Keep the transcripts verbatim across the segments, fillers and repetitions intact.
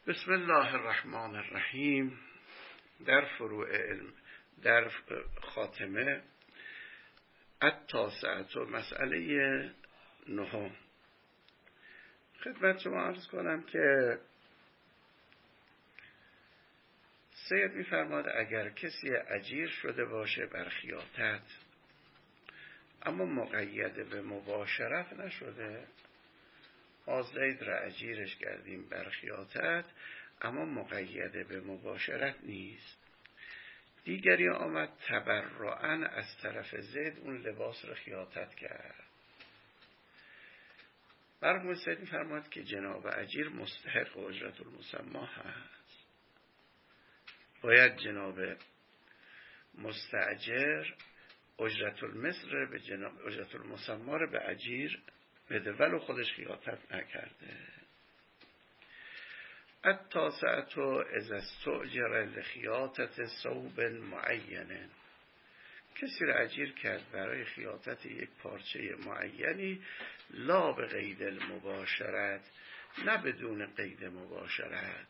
بسم الله الرحمن الرحیم. در فروع علم، در خاتمه التاسعة مسئله نهم خدمت شما عرض کنم که سید می‌فرماد اگر کسی اجیر شده باشه بر خیاطت اما مقید به مباشرت نشده، ما زید را اجیرش کردیم بر خیاطت اما مقید به مباشرت نیست، دیگری آمد تبرعاً از طرف زید اون لباس را خیاطت کرد، برمون سید می‌فرماد که جناب اجیر مستحق اجرت المسمى هست، باید جناب مستاجر اجرت المثل به جناب اجرت المسمى رو به اجیر بده ولو خودش خیاطت نکرده. التاسعة اذا استؤجر لخیاطة ثوب معین، کسی را اجیر کرد برای خیاطت یک پارچه معینی، لا به قید المباشرت، نه بدون قید مباشرت،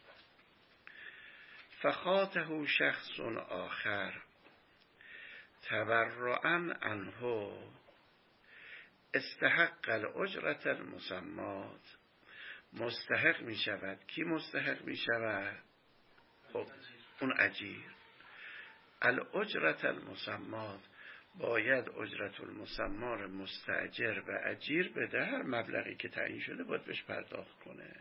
فخاطه شخص آخر تبرعاً عنه استحق الاجرة المسمات، مستحق می شود. کی مستحق می شود؟ خب اون اجیر. الاجرة المسمات، باید اجرت المسمى را مستاجر به اجیر بده، هر مبلغی که تعیین شده باید بهش پرداخت کنه.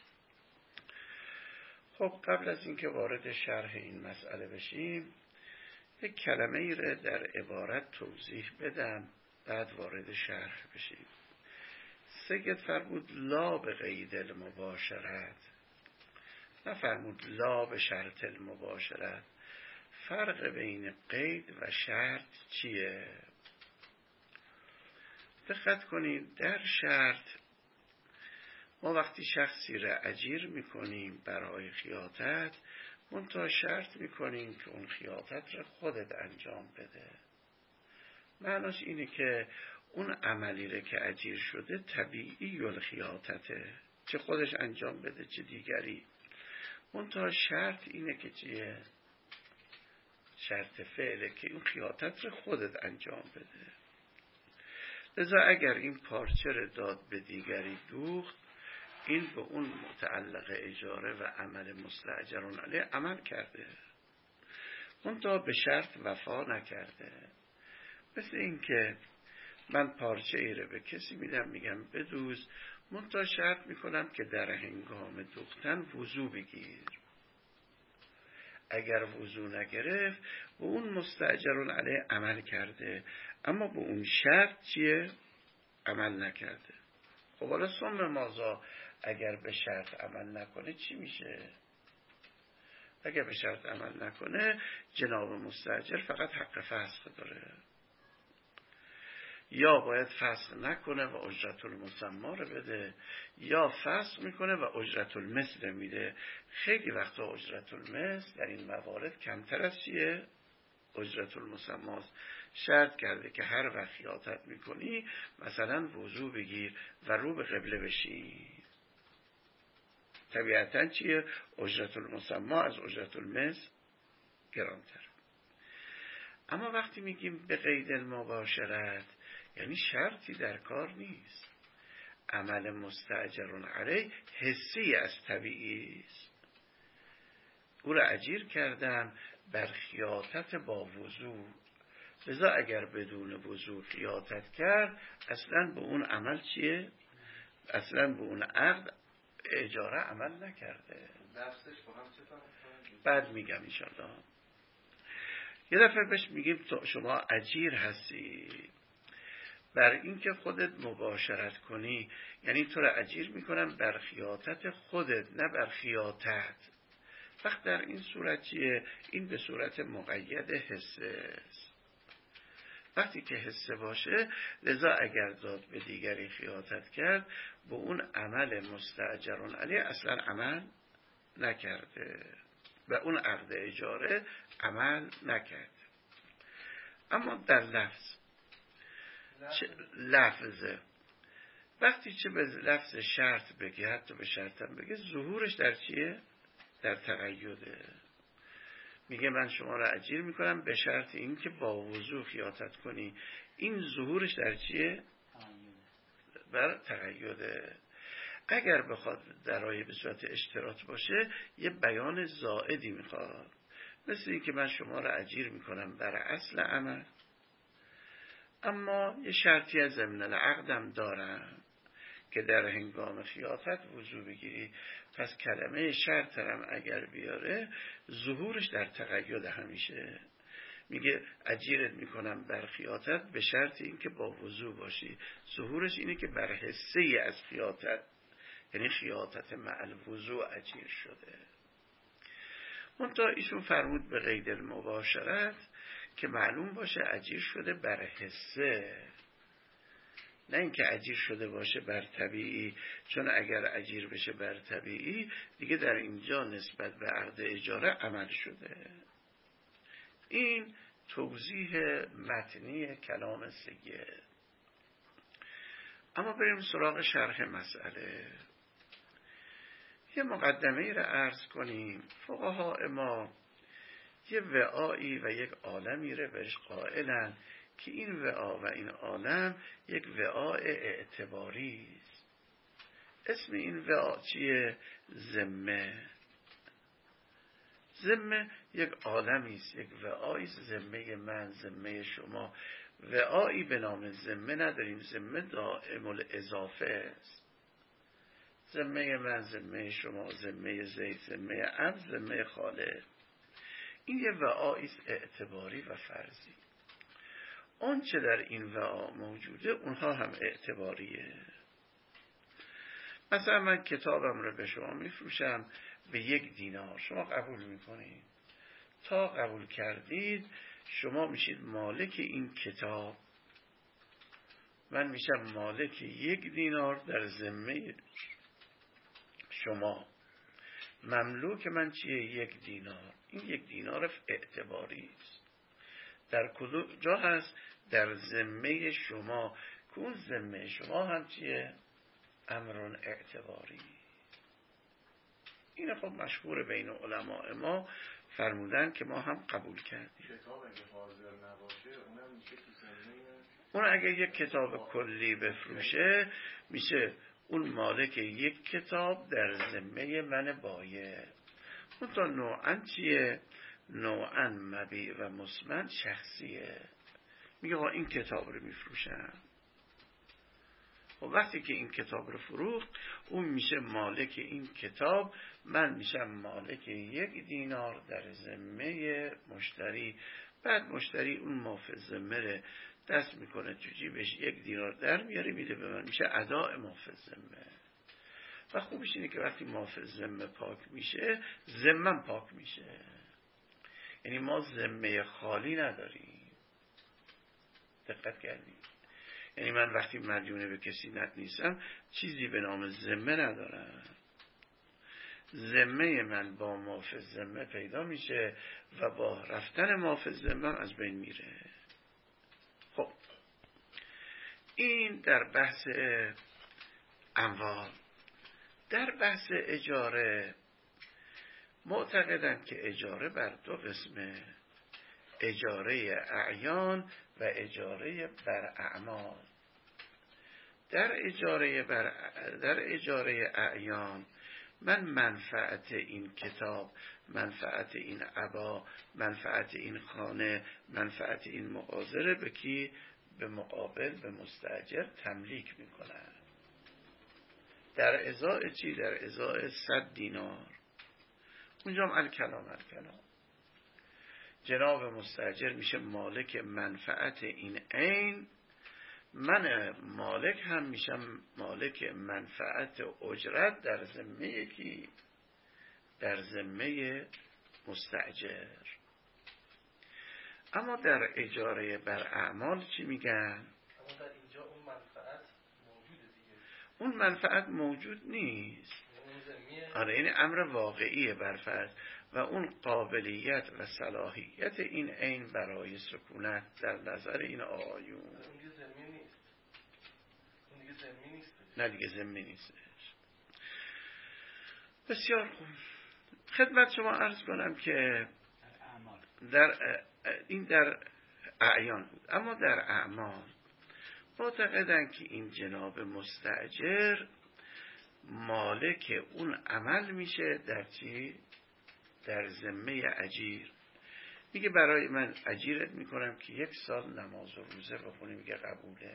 خب قبل از اینکه وارد شرح این مسئله بشیم یک کلمه ای را در عبارت توضیح بدم بعد وارد شرح بشیم. سید فرمود لا به قید المباشرت، نفرمود لا به شرط المباشرت. فرق بین قید و شرط چیه؟ دقت کنید، در شرط ما وقتی شخصی را اجیر میکنیم برای خیاطت منتها شرط میکنیم که اون خیاطت را خودت انجام بده. معناش اینه که اون عملی را که اجیر شده طبیعی الخیاطته، چه خودش انجام بده چه دیگری، منتها شرط اینه که چیه؟ شرط فعله که اون خیاطت را خودت انجام بده. لذا اگر این پارچه را داد به دیگری دوخت، این به اون متعلق اجاره و عمل مستاجرون علیه عمل کرده، منتها به شرط وفا نکرده. مثل این که من پارچه ای رو به کسی میدم میگم بدوز، منتها شرط میکنم که در هنگام دوختن وضو بگیر، اگر وضو نگرفت و اون مستاجرون علیه عمل کرده اما به اون شرط چیه؟ عمل نکرده. خب حالا ثم ماذا؟ اگر به شرط عمل نکنه چی میشه؟ اگر به شرط عمل نکنه جناب مستاجر فقط حق فسخ داره، یا باید فسخ نکنه و اجرت المسمى رو بده، یا فسخ میکنه و اجرت المثل میده. خیلی وقتا اجرت المثل در این موارد کمتر از چیه؟ اجرت المسمى. شرط کرده که هر وقت خیاطت میکنی مثلا وضو بگیر و رو به قبله بشی، طبیعتاً چیه؟ اجرت المسمى از اجرت المثل گرانتر. اما وقتی میگیم به قید المباشرت یعنی شرطی در کار نیست، عمل مستاجرون علیه حسی از طبیعی است. او را اجیر کردم بر خیاطت با وضو، لذا اگر بدون وضو خیاطت کرد اصلا به اون عمل چیه؟ اصلا به اون عقد اجاره عمل نکرده. بعد میگم انشاءالله. یه دفعه بهش میگیم شما اجیر هستی، بر این که خودت مباشرت کنی، یعنی تو را اجیر میکنم بر خیاطت خودت نه بر خیاطت. وقت در این صورت چیه؟ این به صورت مقید حسه است. وقتی که حسه باشه لذا اگر داد به دیگری خیاطت کرد به اون عمل مستاجرون علیه اصلا عمل نکرده، به اون عقد اجاره عمل نکرده. اما در لفظ لفظ وقتی چه به لفظ شرط بگه، حتی به شرط هم بگه، ظهورش در چیه؟ در تقیده. میگه من شما را اجیر میکنم به شرط این که با وضوح خیاطت کنی. این ظهورش در چیه؟ بر تقیده. اگر بخواد درای به صورت اشتراط باشه یه بیان زائدی میخواد، مثل این که من شما را اجیر میکنم بر اصل عمل، اما یه شرطی از ضمن العقدم دارم که در هنگام خیاطت وضو بگیری. پس کلمه شرط هم اگر بیاره ظهورش در تقید همیشه. میگه اجیرت میکنم بر خیاطت به شرط این که با وضو باشی. ظهورش اینه که بر حصه ای از خیاطت، یعنی خیاطت مع الوضو اجیر شده. منتها ایشون فرمود به قید المباشرت که معلوم باشه اجیر شده بر حصه، نه اینکه اجیر شده باشه بر طبیعی، چون اگر اجیر بشه بر طبیعی دیگه در اینجا نسبت به عقد اجاره عمل شده. این توضیح متنی کلام سید. اما بریم سراغ شرح مسئله. یه مقدمه را عرض کنیم. فقها ما یه وعایی و یک عالمی را بهش قائلن که این وعا و این عالم یک وعاء اعتباری است. اسم این وعا چیه؟ ذمه. ذمه یک عالمی است، یک وعایی است. ذمه من، ذمه شما. وعایی به نام ذمه نداریم. ذمه دائم الاضافه است. ذمه من، ذمه شما، ذمه زید، ذمه عبد، ذمه خالق. این یه وعایی است اعتباری و فرضی. اون چه در این وعا موجوده اونها هم اعتباریه. مثلا من کتابم رو به شما میفروشم به یک دینار، شما قبول میکنید. تا قبول کردید شما میشید مالک این کتاب، من میشم مالک یک دینار در ذمه شما. مملوک من چیه؟ یک دینار. این یک دینار اعتباری است. در کجا هست؟ در ذمه شما. که اون ذمه شما هم چیه؟ امرون اعتباری. این خب مشهور بین علماء ما، فرمودن که ما هم قبول کردیم. کتاب اگه حاضر نباشه اونم میشه تو ذمه. اون اگه یک کتاب کلی بفروشه میشه اون مالک یک کتاب در ذمه من بایع. اون تا نوعاً چیه؟ نوعاً مبیع و مسمن شخصیه. میگه ها این کتاب رو میفروشم. و وقتی که این کتاب رو فروخت اون میشه مالک این کتاب، من میشم مالک یک دینار در ذمه مشتری. بعد مشتری اون مافع ذمه رو دست میکنه تو جیبش، یک دینار در میاره میده به من، میشه اداء مافع ذمه. و خوبش اینه که وقتی مافع ذمه پاک میشه ذمم پاک میشه. یعنی ما ذمه خالی نداریم. دقت کردیم؟ یعنی من وقتی مدیون به کسی نیستم چیزی به نام ذمه ندارم. ذمه من با مافع ذمه پیدا میشه و با رفتن مافع ذمه از بین میره. خب این در بحث اموال. در بحث اجاره معتقدند که اجاره بر دو قسمه: اجاره اعیان و اجاره بر اعمال. در اجاره بر در اجاره اعیان من منفعت این کتاب، منفعت این عبا، منفعت این خانه، منفعت این مغازره به کی؟ به مقابل به مستاجر تملیک میکنم. در ازای چی؟ در ازای صد دینار. اونجا هم الکلام الکلام جناب مستاجر میشه مالک منفعت این عین، من مالک هم میشم مالک منفعت اجرت در ذمه کی؟ در ذمه مستاجر. اما در اجاره بر اعمال چی میگن؟ اما در اینجا اون منفعت موجوده دیگه. اون منفعت موجود نیست. آره این امر واقعیه برفرض و اون قابلیت و صلاحیت این عین برای سکونت در نظر این آیون. اون دیگه زمین نیست. اون دیگه زمین نیست. نه دیگه ذمه نیستش. بسیار خوب. خدمت شما عرض کنم که در این در اعیان بود، اما در اعمال معتقدن که این جناب مستأجر مالک اون عمل میشه در چی؟ در ذمه اجیر. میگه برای من اجیرت میکنم که یک سال نماز و روزه بخونی، میگه قبوله.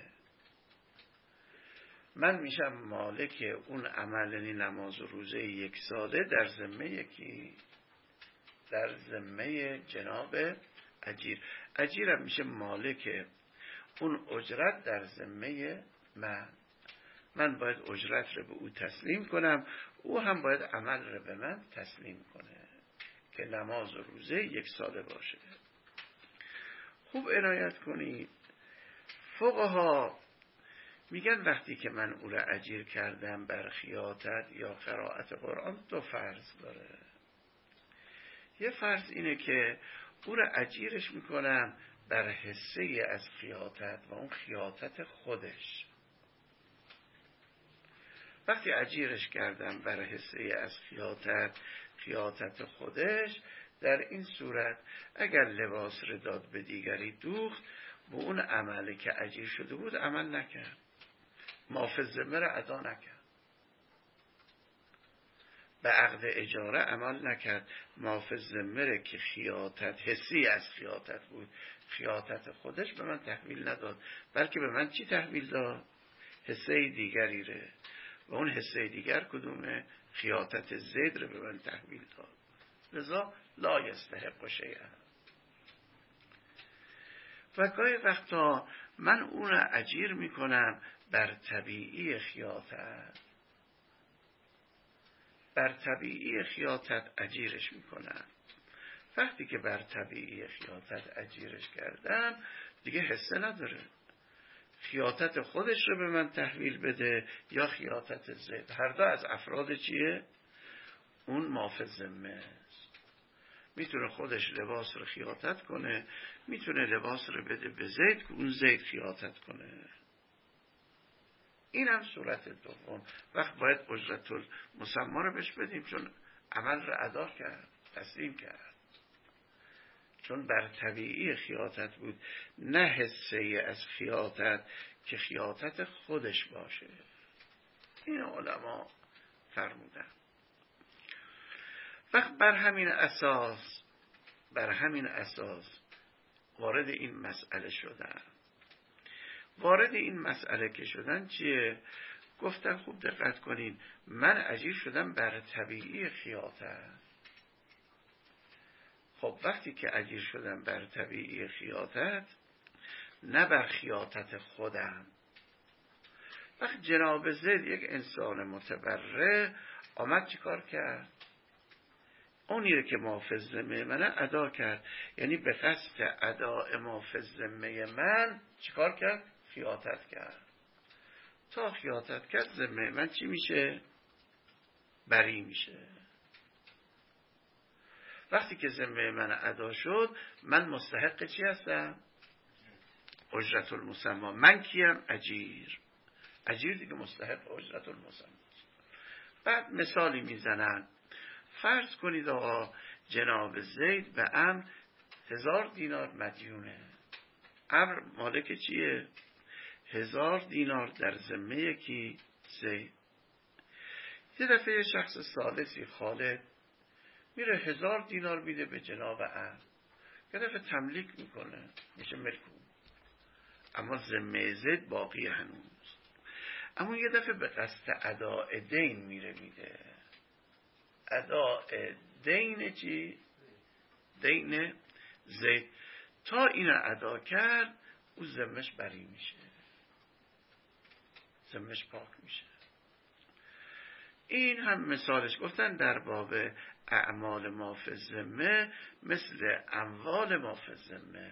من میشم مالک اون عمل، یعنی نماز و روزه یک ساله در ذمه یکی، در ذمه جناب اجیر. اجیرم میشه مالک اون اجرت در ذمه من. من باید اجرت رو به او تسلیم کنم، او هم باید عمل رو به من تسلیم کنه که نماز و روزه یک ساله باشه. خوب عنایت کنید. فقها میگن وقتی که من او را اجیر کردم بر خیاطت یا قرائت قرآن دو فرض داره. یه فرض اینه که او را اجیرش میکنم بر حصه از خیاطت و اون خیاطت خودش. وقتی اجیرش کردم بر حصه از خیاطت خیاطت خودش، در این صورت اگر لباس رو داد به دیگری دوخت، به اون عملی که اجیر شده بود عمل نکرد، مافظ ذمه رو ادا نکرد، به عقد اجاره عمل نکرد، مافظ ذمه رو که خیاطت حسی از خیاطت بود خیاطت خودش به من تحویل نداد، بلکه به من چی تحویل داد؟ حصه دیگری ره. و اون حصه دیگر کدومه؟ خیاطت زید رو به من تحویل داد. لذا لا یستحق شیئا. و گاهی وقتا من اون رو اجیر میکنم بر طبیعی خیاطت، بر طبیعی خیاطت اجیرش میکنم. وقتی که بر طبیعی خیاطت اجیرش کردم دیگه حصه نداره، خیاطت خودش رو به من تحویل بده یا خیاطت زید، هر دو از افراد چیه؟ اون مافظ ذمه است. میتونه خودش لباس رو خیاطت کنه، میتونه لباس رو بده به زید که اون زید خیاطت کنه. این هم صورت دوم. وقت باید اجرت المسما رو بهش بدیم، چون عمل رو ادا کرد، تسلیم کرد، چون بر طبیعی خیاطت بود، نه حصه از خیاطت که خیاطت خودش باشه. این علما فرمودن. وقت بر همین اساس بر همین اساس وارد این مسئله شدن. وارد این مسئله که شدن چیه؟ گفتن خوب دقت کنین، من اجیر شدم بر طبیعی خیاطت. خب وقتی که اجیر شدم بر طبیعی خیاطت، نه بر خیاطت خودم. وقت جناب زید یک انسان متبرع آمد چیکار کرد؟ اونی رو که مافظ ذمه من ادا کرد، یعنی به قصد اداء مافظ ذمه من چیکار کرد؟ خیاطت کرد. تا خیاطت کرد ذمه من چی میشه؟ بری میشه. وقتی که ذمه من ادا شد، من مستحق چی هستم؟ اجرت المسما. من کیم؟ اجیر. اجیر دیگه مستحق اجرت المسما. بعد مثالی میزنن، فرض کنید آقا جناب زید به امر هزار دینار مدیونه. امر مالک چیه؟ هزار دینار در ذمه یکی؟ زید. یه دفعه شخص ثالثی خالد میره هزار دینار میده به جناب امر، یه دفعه تملیک میکنه، میشه ملکو، اما ذمه زید باقی هنوز. اما یه دفعه به قصد اداء دین میره میده. اداء دین چی؟ دین زید. تا اینو ادا کرد او ذمهش بری میشه، ذمهش پاک میشه. این هم مثالش گفتن در باب اعمال مافظ ذمه مثل اموال مافظ ذمه.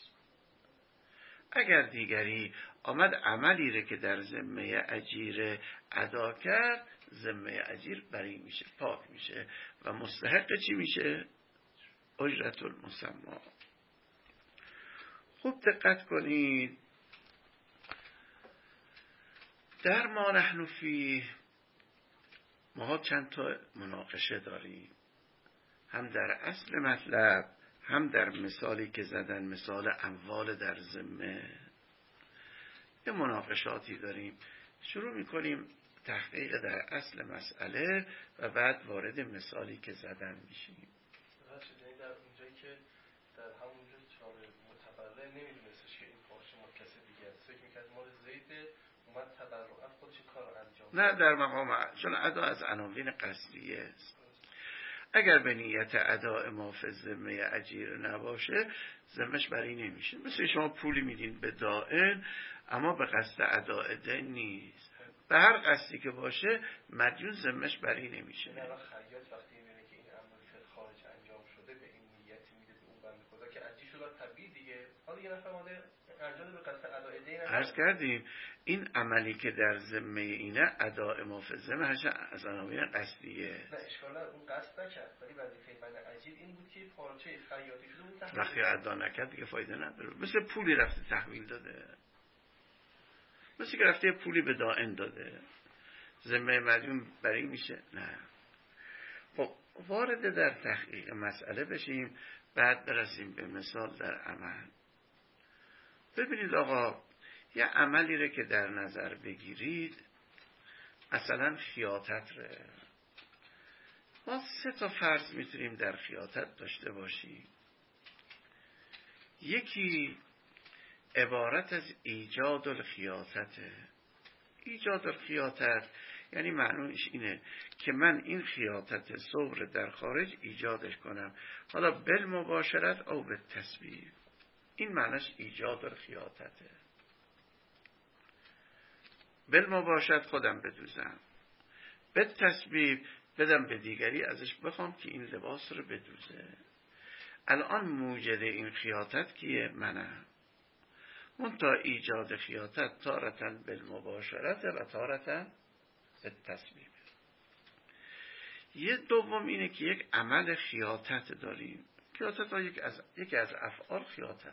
اگر دیگری آمد عملی رو که در ذمه اجیر ادا کرد، ذمه اجیر بری میشه، پاک میشه و مستحق چی میشه؟ اجرت المسما. خوب دقت کنید. در ما نحن فیه ما چند تا مناقشه داریم، هم در اصل مطلب هم در مثالی که زدن، مثال اموال در ذمه. یه مناقشاتی داریم. شروع میکنیم تحقیق در اصل مسئله و بعد وارد مثالی که زدن میشیم. در اونجایی که در همونجا چهار متبرع نمیدونستش که این پارچه مال کسی دیگه است، فکر میکرد مال زیده، اومد تبرعا خودش کار رو انجام. نه در مقام، چون ادا از عناوین قصدیه است. اگر به نیت اداء ما فی الذمه اجیر نباشه، ذمهش بری نمیشه. مثل شما پولی میدین به دائن اما به قصد اداء دین نیست، به هر قصدی که باشه مدیون ذمهش بری نمیشه. نه خیاط وقتی میبینه که این عمل فی خارج انجام شده به این نیت میده به اون بنده خدا که اجیر شده طبیعی دیگه، حالا یه نفر ماده انجام به قصد اداء دین. عرض کردیم این عملی که در ذمه اینه اداء ما فی الذمه هرچند از عناوین قصدیه. نه اشکال اون قصد نکرد، ولی وظیفه من اجیر این بود که پارچه خیاطی شده اون تحویل وقتی ادا نکرد دیگه فایده نداره. مثل پولی رفته تحویل داده، مثل که رفته پولی به دائن داده، ذمه مدیون بری میشه؟ نه. خب وارد در تحقیق مسئله بشیم، بعد برسیم به مثال در عمل. ببینید آقا، یه عملی رو که در نظر بگیرید، مثلا خیاطت رو، ما سه تا فرض میتونیم در خیاطت داشته باشیم. یکی عبارت از ایجاد الخیاطته. ایجاد الخیاطت یعنی معنیش اینه که من این خیاطت صور در خارج ایجادش کنم، حالا بالمباشرت او بالتسبیب. این معنیش ایجاد الخیاطته. بالمباشرت خودم بدوزم، بالتسبیب بدم به دیگری ازش بخوام که این لباس رو بدوزه. الان موجد این خیاطت کیه؟ منم. منتها ایجاد خیاطت تارتن بالمباشرت و تارتن بالتسبیب. یه دوم اینه که یک عمل خیاطت داریم. خیاطت ها یک از یکی از افعال خیاطت،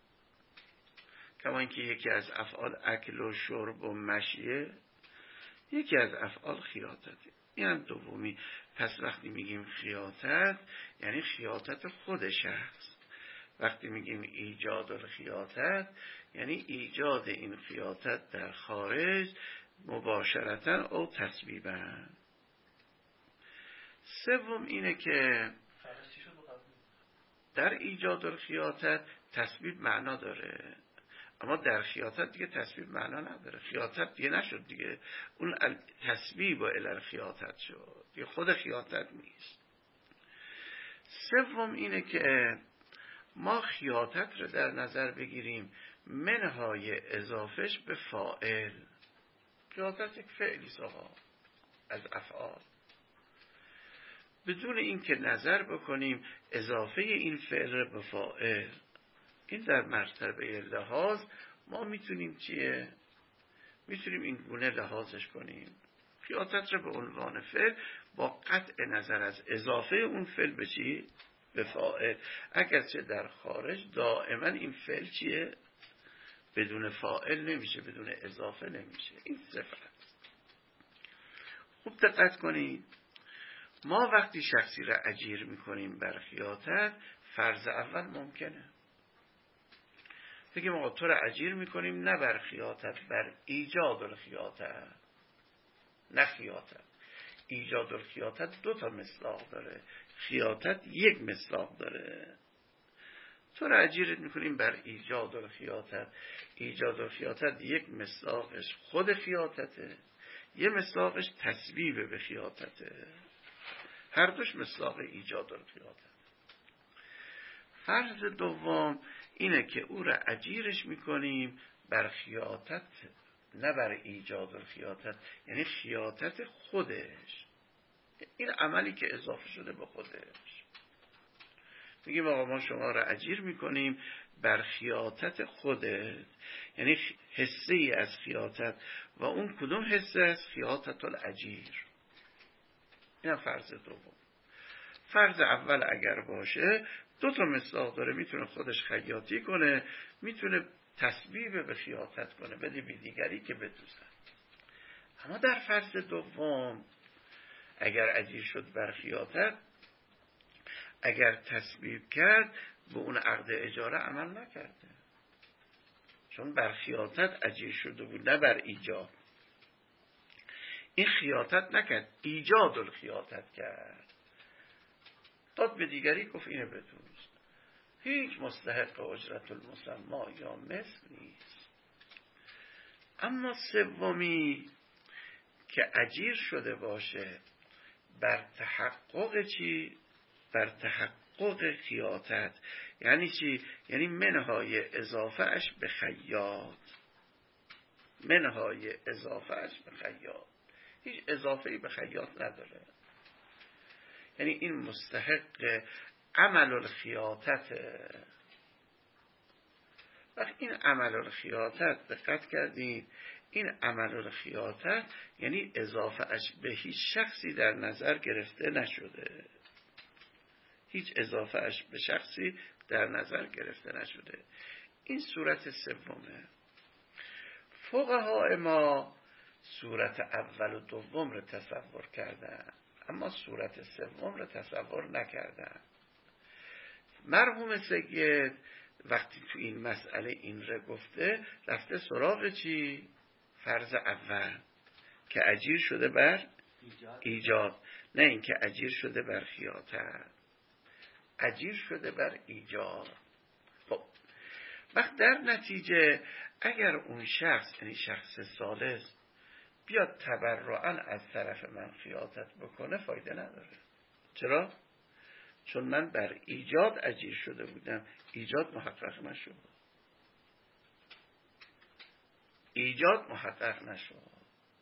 کما اینکه یکی از افعال اکل و شرب و مشیه، یکی از افعال خیاطته. این هم دومی. پس وقتی میگیم خیاطت یعنی خیاطت خود شخص. وقتی میگیم ایجاد الخیاطت یعنی ایجاد این خیاطت در خارج مباشرتا او تسبیبا. سوم اینه که در ایجاد الخیاطت تسبیب معنا داره، اما در خیاطت دیگه تسبیب معنا نداره. خیاطت دیگه نشد دیگه، اون تسبیب و الخیاطت شد دیگه، خود خیاطت نیست. سوم اینه که ما خیاطت رو در نظر بگیریم منهای اضافش به فاعل. خیاطت یک فعلی ساها از افعال، بدون اینکه نظر بکنیم اضافه این فعل رو به فاعل. این در مرتبه لحاظ ما میتونیم چیه؟ میتونیم این گونه لحاظش کنیم. خیاطت رو به عنوان فعل با قطع نظر از اضافه اون فعل به چی؟ به فاعل. اگرچه در خارج دائما این فعل چیه؟ بدون فاعل نمیشه، بدون اضافه نمیشه. این صفت. خوب دقت کنید، ما وقتی شخصی را اجیر میکنیم بر خیاطت، فرض اول ممکنه بگیم آقا تو را اجیر میکنیم نه بر خیاطت، بر ایجاد الخیاطت. نه خیاطت، ایجاد الخیاطت دو تا مصداق داره، خیاطت یک مصداق داره. تو را اجیرت میکنیم بر ایجاد الخیاطت. ایجاد الخیاطت یک مصداقش خود خیاطته، یه مصداقش تسبیب به خیاطته. هر دوش مصداق ایجاد الخیاطت. فرض دوم اینه که او را اجیرش میکنیم بر خیاطت نه بر ایجاد الخیاطت، یعنی خیاطت خودش، این عملی که اضافه شده به خودش. میگیم آقا ما شما را اجیر میکنیم بر خیاطت خودت، یعنی حصه ای از خیاطت. و اون کدوم حصه از خیاطت الاجیر؟ این فرض دوم. فرض اول اگر باشه دو تا مصداق داره، میتونه خودش خیاطی کنه، میتونه تسبیب به خیاطت کنه، بده بی دیگری که بدوزن. اما در فصل دوم اگر اجیر شد بر خیاطت، اگر تصویب کرد، به اون عقد اجاره عمل نکرده، چون بر خیاطت اجیر شده بود نه بر ایجاد. این خیاطت نکرد، ایجاد الخیاطت کرد، داد به دیگری، گفت اینه بدوز. هیچ مستحق اجرت المسما یا مثل نیست. اما سومی که اجیر شده باشه بر تحقق چی؟ بر تحقق خیاطت. یعنی چی؟ یعنی منهای اضافه اش به خیاط، منهای اضافه اش به خیاط، هیچ اضافه‌ای به خیاط نداره. یعنی این مستحق عمل الخیاطت. وقت این عمل الخیاطت دقت کردین، این عمل الخیاطت یعنی اضافه اش به هیچ شخصی در نظر گرفته نشده، هیچ اضافه اش به شخصی در نظر گرفته نشده. این صورت سومه. فقهای ما صورت اول و دوم رو تصور کردن، اما صورت سوم رو تصور نکردن. مرحوم سید وقتی تو این مسئله این رو گفته، رفته سراغ چی؟ فرض اول که اجیر شده بر ایجاد, ایجاد. نه اینکه اجیر شده بر خیاطت، اجیر شده بر ایجاد. خب وقت در نتیجه اگر اون شخص، یعنی شخص ثالث، بیاد تبرعاً از طرف من خیاطت بکنه، فایده نداره. چرا؟ چون من بر ایجاد اجیر شده بودم، ایجاد محقق نشد، ایجاد محقق نشد.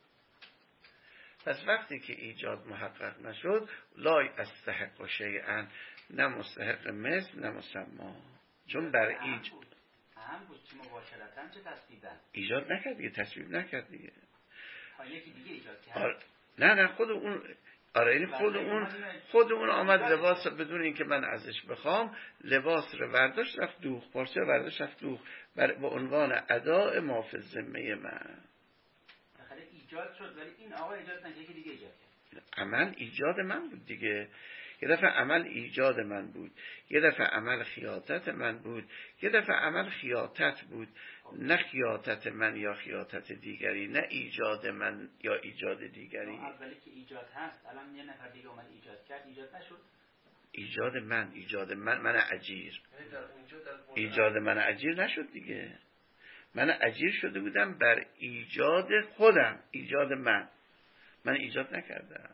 پس وقتی که ایجاد محقق نشد، لا استحق شیئا، نه مستحق مثل نه مسما، چون بر ایجاد هم بود چه مباشرتاً چه تصویباً ایجاد نکرد دیگه، تصویب نکرد دیگه. یکی دیگه ایجاد کرد. آره. نه نه خود اون، آره این خود اون خود اون آمد لباس بدون اینکه من ازش بخوام، لباس رو برداشت رفت دوخت، پارچه برداشت رفت دوخت، به عنوان اداء ما فی الذمه من. بالاخره ایجاد شد، ولی این آقا ایجاد نکرد، یکی دیگه ایجاد کرد. عمل ایجاد من بود دیگه. یه دفعه عمل ایجاد من بود، یه دفعه عمل خیاطت من بود، یه دفعه عمل خیاطت بود، نه خیاطت من یا خیاطت دیگری، نه ایجاد من یا ایجاد دیگری. اولی که ایجاد هست، الان یه نفر دیگه اومد ایجاد کرد، ایجاد نشد. ایجاد من، ایجاد من، من اجیر، ایجاد من اجیر نشد دیگه. من اجیر شده بودم بر ایجاد خودم، ایجاد من، من ایجاد نکردم.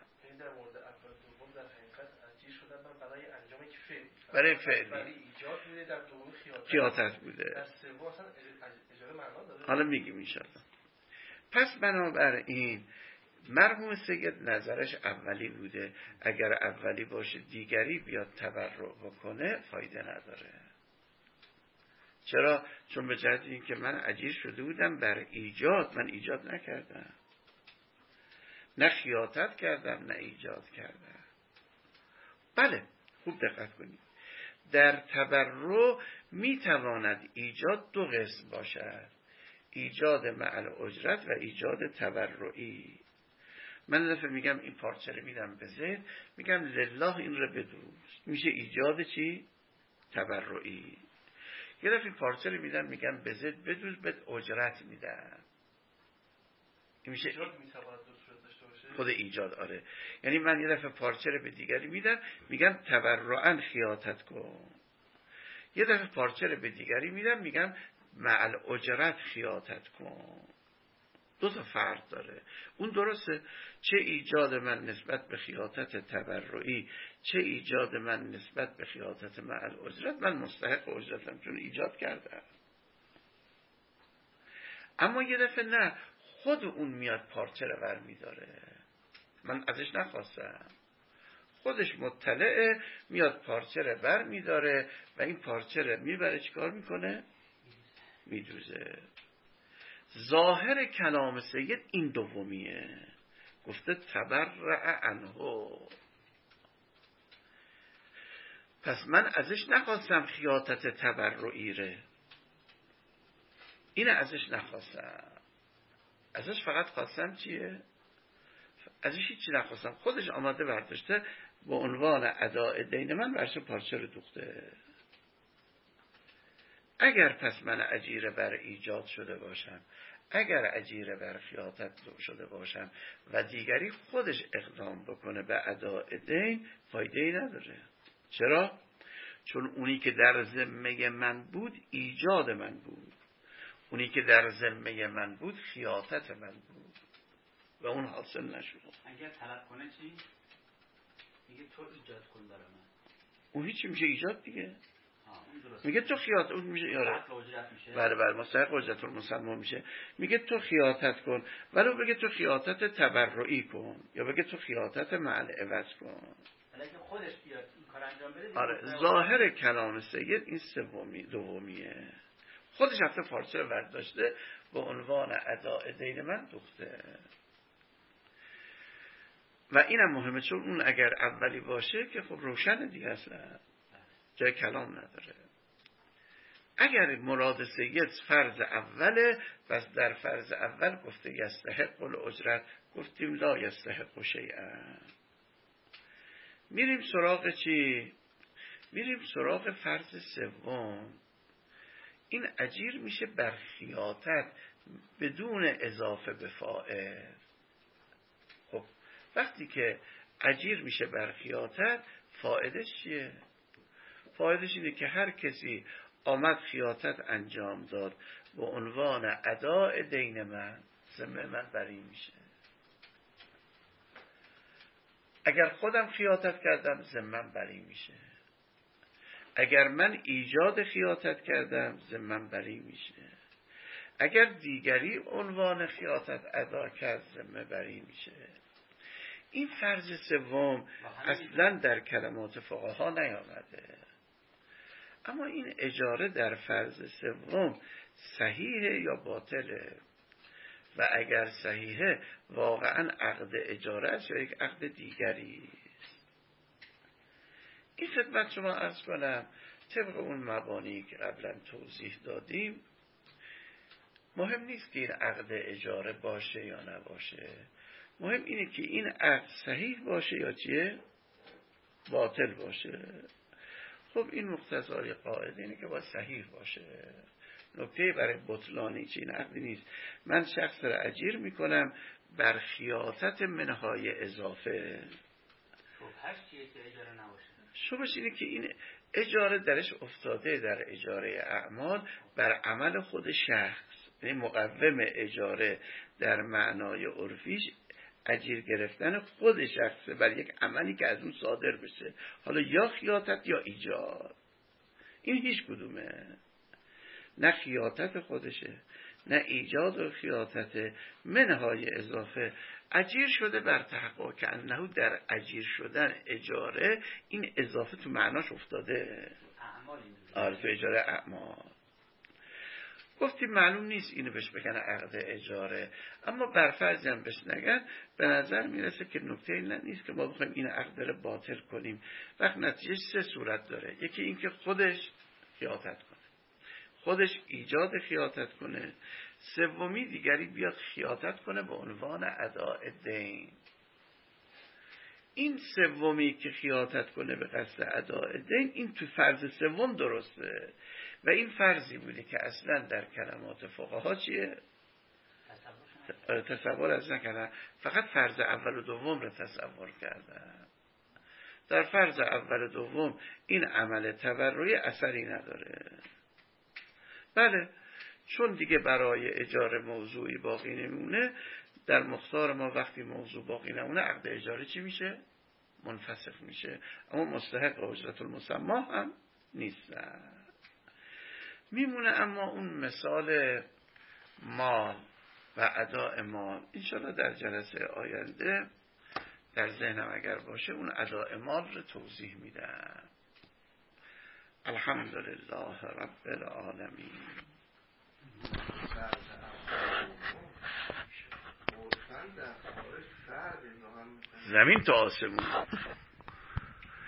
برای فعلی، برای ایجاد بوده، در دوم خیاطت خیاطت بوده، در سوم اصلا اجاره معنا داره. حالا میگیم انشالله. پس بنابراین مرحوم سید نظرش اولی بوده، اگر اولی باشه دیگری بیاد تبرع بکنه فایده نداره. چرا؟ چون به جهت این که من اجیر شده بودم بر ایجاد، من ایجاد نکردم، نه خیاطت کردم نه ایجاد کردم. بله خوب دقت کنید، در تبرع میتواند ایجاد دو قسم باشد، ایجاد مع الاجرت و ایجاد تبرعی. من دفعه میگم این پارچه رو میدم به زید، میگم لله این رو بدوز، میشه ایجاد چی؟ تبرعی. یه دفعه این پارچه رو میدم میگم به زید بدوز، به اجرت میدم، این میشه ایجاد میتواند دو صورت داشته باشه. خود ایجاد. آره، یعنی من یه دفعه پارچه رو به دیگری میدم میگم تبرعاً خیاطت کن، یه دفعه پارچه رو به دیگری میدم میگم مع الاجرت خیاطت کن. دو تا فرق داره. اون درسته، چه ایجاد من نسبت به خیاطت تبرعی، چه ایجاد من نسبت به خیاطت مع الاجرت، من مستحق اجرتم چون ایجاد کردم. اما یه دفعه نه، خود اون میاد پارچه رو بر میداره، من ازش نخواستم، خودش مطلعه، میاد پارچه رو بر میداره و این پارچه رو میبره چیکار میکنه؟ میدوزه. ظاهر کلام سید این دومیه، گفته تبرع عنه، پس من ازش نخواستم خیاطت تبرعی ره، این ازش نخواستم، ازش فقط خواستم چیه؟ ازش هیچی نخواستم، خودش آماده برداشته با عنوان اداء دین من ورش پارچه رو دوخته. اگر پس من اجیر بر ایجاد شده باشم، اگر اجیر بر خیاطت شده باشم و دیگری خودش اقدام بکنه به اداء دین، فایده ای نداره. چرا؟ چون اونی که در ذمه من بود ایجاد من بود، اونی که در ذمه من بود خیاطت من بود و اون حاصل نشد. اگر طلب کنه چی؟ میگه تو ایجاد کن برای من. اون هیچی میشه ایجاد دیگه. درست. میگه تو خیاطت اون میشه یاره. بله بله مستحق اجرت المسمى میشه. میگه تو خیاطت کن، ولو بگه تو خیاطت تبرعی کن یا بگه تو خیاطت مع عوض کن. ولی که خودش بیاد این کار انجام بده. آره ظاهر کلام سید این سومی دومیه. خودش رفته پارچه رو برداشته به عنوان اداء دین من دوخته. و اینم مهمه، چون اون اگر اولی باشه که خب روشن دیگه اصلا جای کلام نداره. اگر مراد سید فرض اوله، پس در فرض اول گفته یستحق الاجرت، گفتیم لا یستحق شیئا. میریم سراغ چی؟ میریم سراغ فرض سوم. این اجیر میشه بر خیاطت بدون اضافه به فاعل. خب وقتی که اجیر میشه بر خیاطت، فایدهش چیه؟ فایدهش اینه که هر کسی آمد خیاطت انجام داد به عنوان اداء دین من، ذمه من بری میشه. اگر خودم خیاطت کردم ذمم بری میشه. اگر من ایجاد خیاطت کردم ذمم بری میشه. اگر دیگری عنوان خیاطت ادا کرد ذمه بری میشه. این فرض سوم اصلا در کلمات فقها نیامده، اما این اجاره در فرض سوم صحیحه یا باطله؟ و اگر صحیحه واقعا عقد اجاره است یا یک عقد دیگری؟ این خدمت شما عرض کنم طبق اون مبانی که قبلا توضیح دادیم، مهم نیست که این عقد اجاره باشه یا نباشه، مهم اینه که این عقد صحیح باشه یا چیه؟ باطل باشه. خب این مقتضای قاعده اینه که باید صحیح باشه. نکته برای بطلان هیچ این عقدی نیست. من شخص را اجیر میکنم بر خیاطت منهای اضافه. شبهش چیه که اجاره نباشه؟ شبهش اینه که این اجاره درش افتاده در اجاره اعمال بر عمل خود شخص. یعنی مقوم اجاره در معنای عرفیش اجیر گرفتن خود شخصه بر یک عملی که از اون صادر بشه، حالا یا خیاطت یا ایجاد. این هیچ کدومه، نه خیاطت خودشه نه ایجاد و خیاطت منهای اضافه. اجیر شده بر تحقق که انه در اجیر شدن اجاره این اضافه تو معناش افتاده. آره تو اجاره اعمال. گفتیم معلوم نیست اینو بهش بگن عقد اجاره، اما بر فرض هم بهش نگن، به نظر میرسه که نکته این نیست که ما بخوایم این عقد رو باطل کنیم. وقت نتیجه سه صورت داره. یکی این که خودش خیاطت کنه، خودش ایجاد خیاطت کنه. سومی دیگری بیاد خیاطت کنه به عنوان اداء دین. این سومی که خیاطت کنه به قصد اداء دین، این تو فرض سوم درسته و این فرضی بوده که اصلا در کلمات فقها چیه؟ تصور از نکردن، فقط فرض اول و دوم رو تصور کردن. در فرض اول و دوم این عمل تبرعی اثری نداره. بله، چون دیگه برای اجاره موضوعی باقی نمونه، در مختار ما وقتی موضوع باقی نمونه عقد اجاره چی میشه؟ منفسخ میشه، اما مستحق اجرت المسمى هم نیستن. میمونه اما اون مثال مال و اداء مال، انشاءالله در جلسه آینده در ذهنم اگر باشه اون اداء مال رو توضیح میدم. الحمدلله رب العالمین. زمین تا آسمون